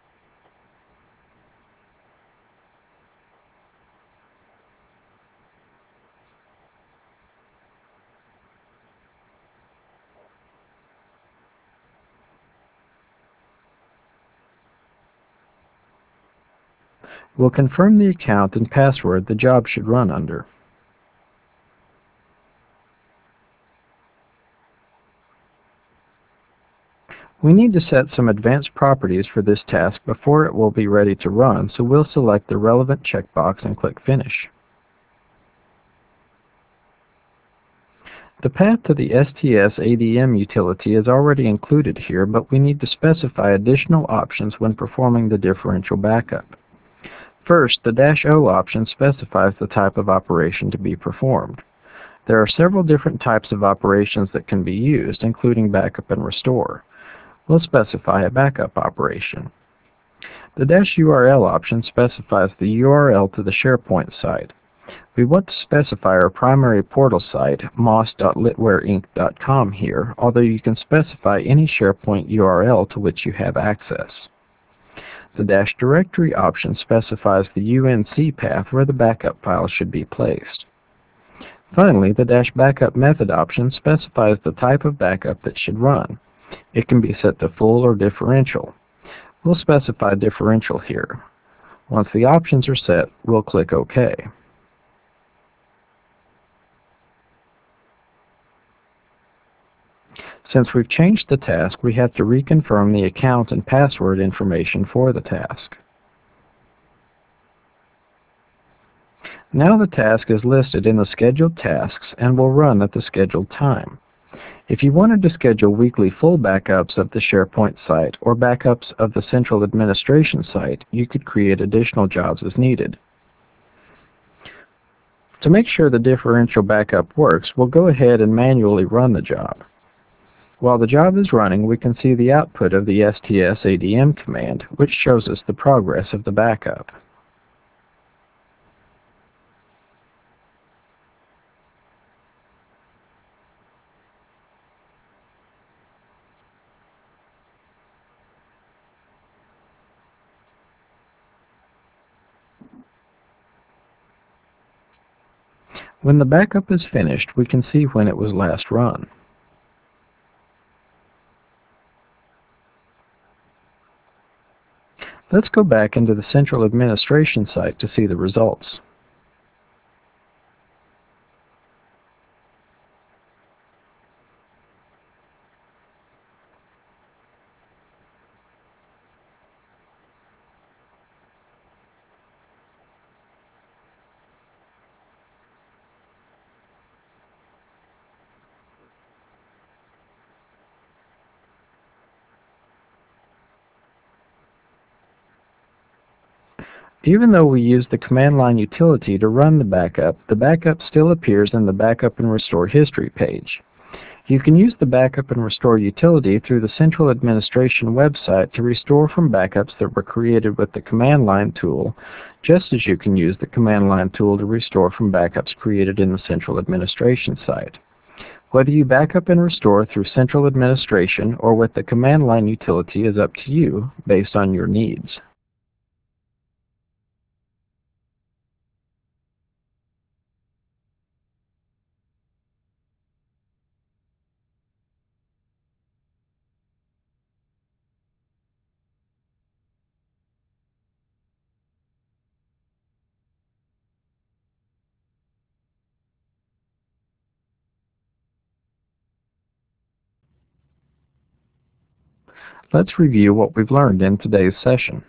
We'll confirm the account and password the job should run under. We need to set some advanced properties for this task before it will be ready to run, so we'll select the relevant checkbox and click Finish. The path to the S T S A D M utility is already included here, but we need to specify additional options when performing the differential backup. First, the dash O option specifies the type of operation to be performed. There are several different types of operations that can be used, including backup and restore. We'll specify a backup operation. The dash U R L option specifies the U R L to the SharePoint site. We want to specify our primary portal site, moss dot litware inc dot com here, although you can specify any SharePoint U R L to which you have access. The dash directory option specifies the U N C path where the backup file should be placed. Finally, the dash backup method option specifies the type of backup that should run. It can be set to full or differential. We'll specify differential here. Once the options are set, we'll click OK. Since we've changed the task, we have to reconfirm the account and password information for the task. Now the task is listed in the scheduled tasks and will run at the scheduled time. If you wanted to schedule weekly full backups of the SharePoint site or backups of the central administration site, you could create additional jobs as needed. To make sure the differential backup works, we'll go ahead and manually run the job. While the job is running, we can see the output of the S T S A D M command, which shows us the progress of the backup. When the backup is finished, we can see when it was last run. Let's go back into the central administration site to see the results. Even though we use the command line utility to run the backup, the backup still appears in the Backup and Restore History page. You can use the Backup and Restore utility through the Central Administration website to restore from backups that were created with the command line tool, just as you can use the command line tool to restore from backups created in the Central Administration site. Whether you backup and restore through Central Administration or with the command line utility is up to you, based on your needs. Let's review what we've learned in today's session.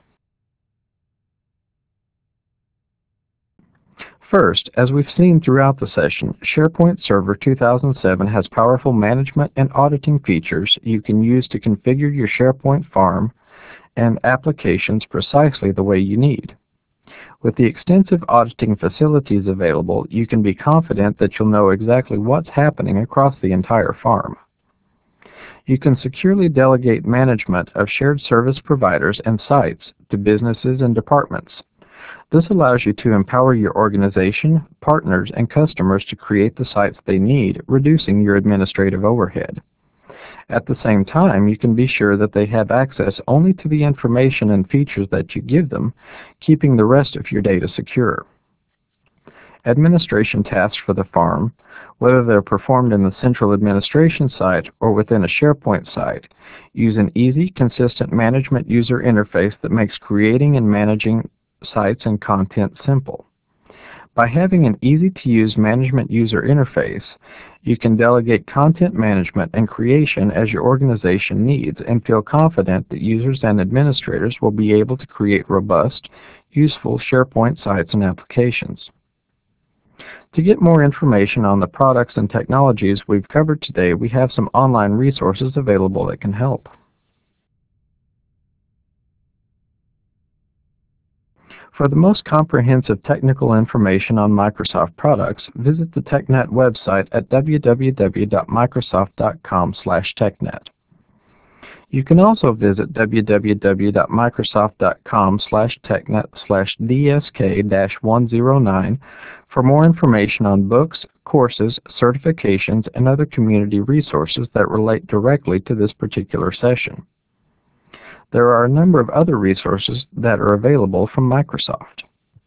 First, as we've seen throughout the session, SharePoint Server two thousand seven has powerful management and auditing features you can use to configure your SharePoint farm and applications precisely the way you need. With the extensive auditing facilities available, you can be confident that you'll know exactly what's happening across the entire farm. You can securely delegate management of shared service providers and sites to businesses and departments. This allows you to empower your organization, partners, and customers to create the sites they need, reducing your administrative overhead. At the same time, you can be sure that they have access only to the information and features that you give them, keeping the rest of your data secure. Administration tasks for the farm, whether they're performed in the central administration site or within a SharePoint site, use an easy, consistent management user interface that makes creating and managing sites and content simple. By having an easy-to-use management user interface, you can delegate content management and creation as your organization needs and feel confident that users and administrators will be able to create robust, useful SharePoint sites and applications. To get more information on the products and technologies we've covered today, we have some online resources available that can help. For the most comprehensive technical information on Microsoft products, visit the TechNet website at w w w dot microsoft dot com slash technet. You can also visit w w w dot microsoft dot com slash technet slash d s k dash one oh nine for more information on books, courses, certifications, and other community resources that relate directly to this particular session. There are a number of other resources that are available from Microsoft.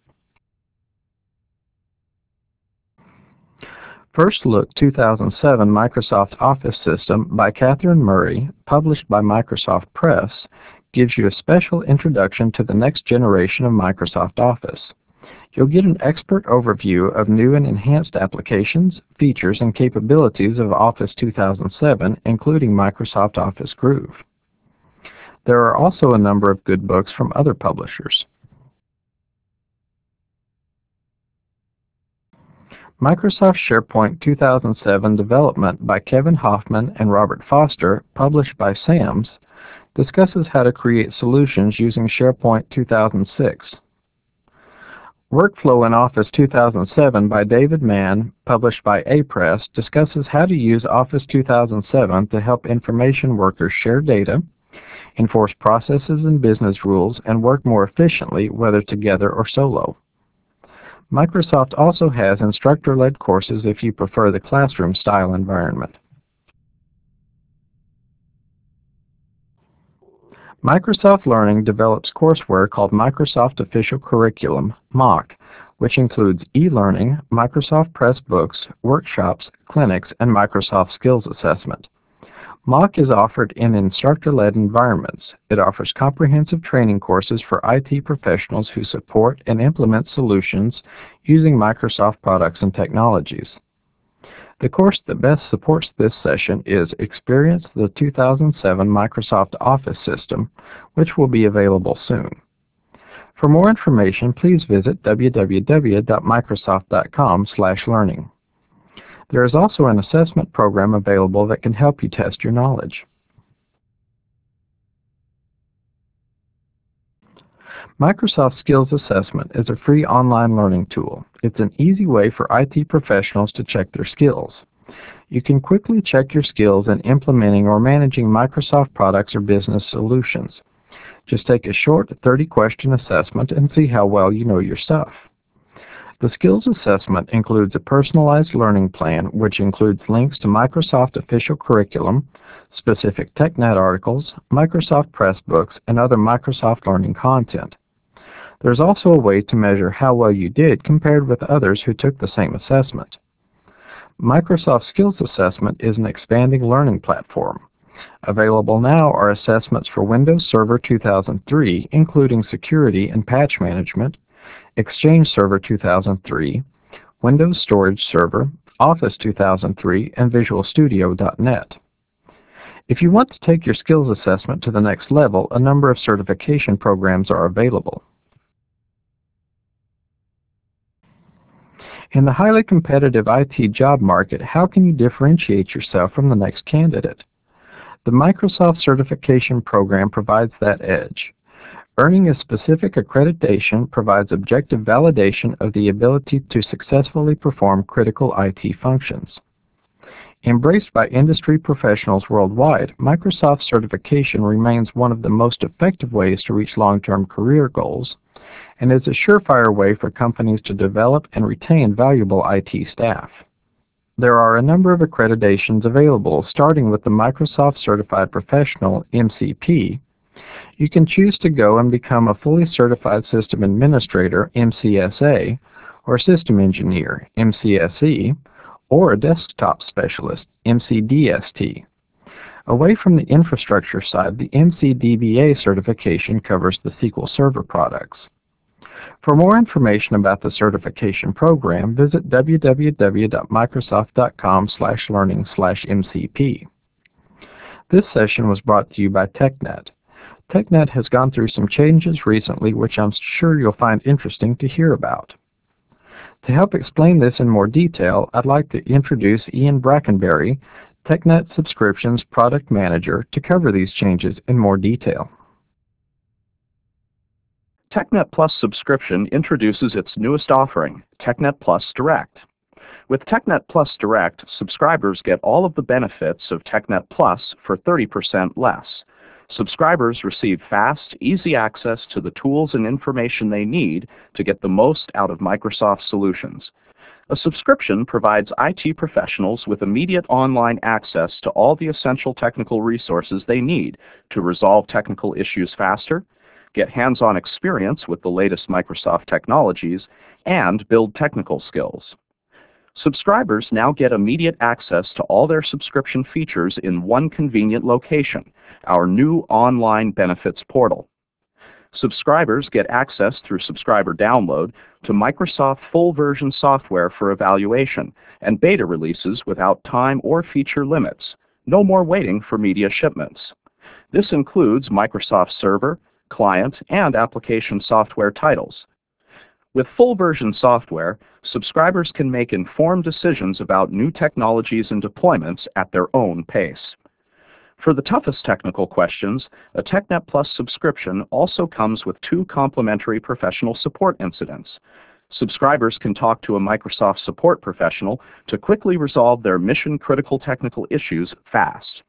First Look two thousand seven Microsoft Office System by Catherine Murray, published by Microsoft Press, gives you a special introduction to the next generation of Microsoft Office. You'll get an expert overview of new and enhanced applications, features, and capabilities of Office two thousand seven, including Microsoft Office Groove. There are also a number of good books from other publishers. Microsoft SharePoint two thousand seven Development by Kevin Hoffman and Robert Foster, published by SAMS, discusses how to create solutions using SharePoint two thousand six. Workflow in Office two thousand seven by David Mann, published by A-Press, discusses how to use Office two thousand seven to help information workers share data, enforce processes and business rules, and work more efficiently, whether together or solo. Microsoft also has instructor-led courses if you prefer the classroom-style environment. Microsoft Learning develops courseware called Microsoft Official Curriculum, M O C, which includes e-learning, Microsoft Press books, workshops, clinics, and Microsoft Skills Assessment. M O C is offered in instructor-led environments. It offers comprehensive training courses for I T professionals who support and implement solutions using Microsoft products and technologies. The course that best supports this session is Experience the two thousand seven Microsoft Office System, which will be available soon. For more information, please visit w w w dot microsoft dot com slash learning. There is also an assessment program available that can help you test your knowledge. Microsoft Skills Assessment is a free online learning tool. It's an easy way for I T professionals to check their skills. You can quickly check your skills in implementing or managing Microsoft products or business solutions. Just take a short thirty question assessment and see how well you know your stuff. The Skills Assessment includes a personalized learning plan, which includes links to Microsoft Official Curriculum, specific TechNet articles, Microsoft Press books, and other Microsoft Learning content. There's also a way to measure how well you did compared with others who took the same assessment. Microsoft Skills Assessment is an expanding learning platform. Available now are assessments for Windows Server two thousand three, including security and patch management, Exchange Server two thousand three, Windows Storage Server, Office two thousand three, and Visual Studio dot net. If you want to take your skills assessment to the next level, a number of certification programs are available. In the highly competitive I T job market, how can you differentiate yourself from the next candidate? The Microsoft Certification Program provides that edge. Earning a specific accreditation provides objective validation of the ability to successfully perform critical I T functions. Embraced by industry professionals worldwide, Microsoft certification remains one of the most effective ways to reach long-term career goals, and is a surefire way for companies to develop and retain valuable I T staff. There are a number of accreditations available, starting with the Microsoft Certified Professional, M C P. You can choose to go and become a fully certified system administrator, M C S A, or system engineer, M C S E, or a desktop specialist, M C D S T. Away from the infrastructure side, the M C D B A certification covers the S Q L Server products. For more information about the certification program, visit w w w dot microsoft dot com slash learning slash M C P. This session was brought to you by TechNet. TechNet has gone through some changes recently, which I'm sure you'll find interesting to hear about. To help explain this in more detail, I'd like to introduce Ian Brackenberry, TechNet Subscriptions Product Manager, to cover these changes in more detail. TechNet Plus subscription introduces its newest offering, TechNet Plus Direct. With TechNet Plus Direct, subscribers get all of the benefits of TechNet Plus for thirty percent less. Subscribers receive fast, easy access to the tools and information they need to get the most out of Microsoft solutions. A subscription provides I T professionals with immediate online access to all the essential technical resources they need to resolve technical issues faster, get hands-on experience with the latest Microsoft technologies, and build technical skills. Subscribers now get immediate access to all their subscription features in one convenient location, our new online benefits portal. Subscribers get access through subscriber download to Microsoft full-version software for evaluation and beta releases without time or feature limits. No more waiting for media shipments. This includes Microsoft Server, client, and application software titles. With full-version software, subscribers can make informed decisions about new technologies and deployments at their own pace. For the toughest technical questions, a TechNet Plus subscription also comes with two complimentary professional support incidents. Subscribers can talk to a Microsoft support professional to quickly resolve their mission-critical technical issues fast.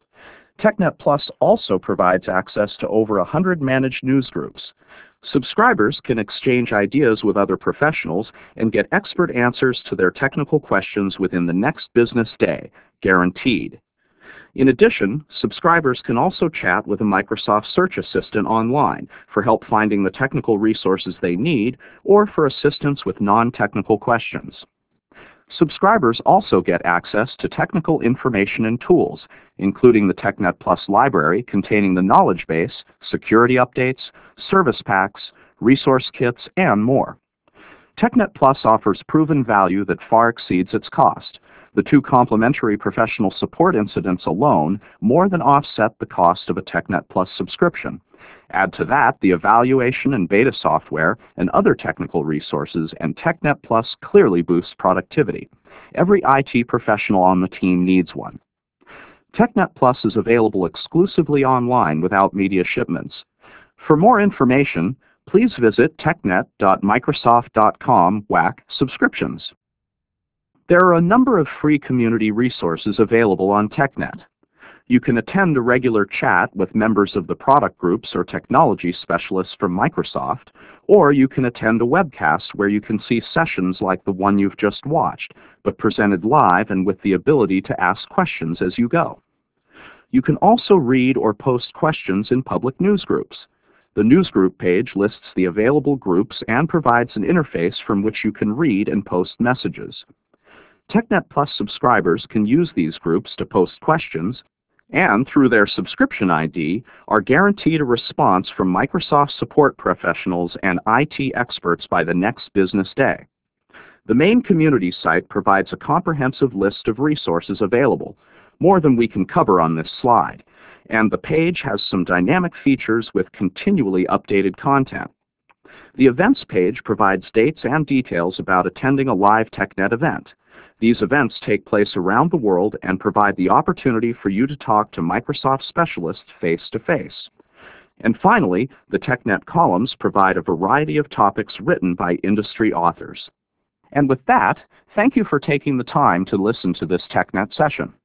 TechNet Plus also provides access to over one hundred managed news groups. Subscribers can exchange ideas with other professionals and get expert answers to their technical questions within the next business day, guaranteed. In addition, subscribers can also chat with a Microsoft Search Assistant online for help finding the technical resources they need or for assistance with non-technical questions. Subscribers also get access to technical information and tools, including the TechNet Plus library containing the knowledge base, security updates, service packs, resource kits, and more. TechNet Plus offers proven value that far exceeds its cost. The two complimentary professional support incidents alone more than offset the cost of a TechNet Plus subscription. Add to that the evaluation and beta software and other technical resources, and TechNet Plus clearly boosts productivity. Every I T professional on the team needs one. TechNet Plus is available exclusively online without media shipments. For more information, please visit technet dot microsoft dot com slash subscriptions. There are a number of free community resources available on TechNet. You can attend a regular chat with members of the product groups or technology specialists from Microsoft, or you can attend a webcast where you can see sessions like the one you've just watched, but presented live and with the ability to ask questions as you go. You can also read or post questions in public news groups. The newsgroup page lists the available groups and provides an interface from which you can read and post messages. TechNet Plus subscribers can use these groups to post questions, and through their subscription I D, are guaranteed a response from Microsoft support professionals and I T experts by the next business day. The main community site provides a comprehensive list of resources available, more than we can cover on this slide, and the page has some dynamic features with continually updated content. The events page provides dates and details about attending a live TechNet event. These events take place around the world and provide the opportunity for you to talk to Microsoft specialists face-to-face. And finally, the TechNet columns provide a variety of topics written by industry authors. And with that, thank you for taking the time to listen to this TechNet session.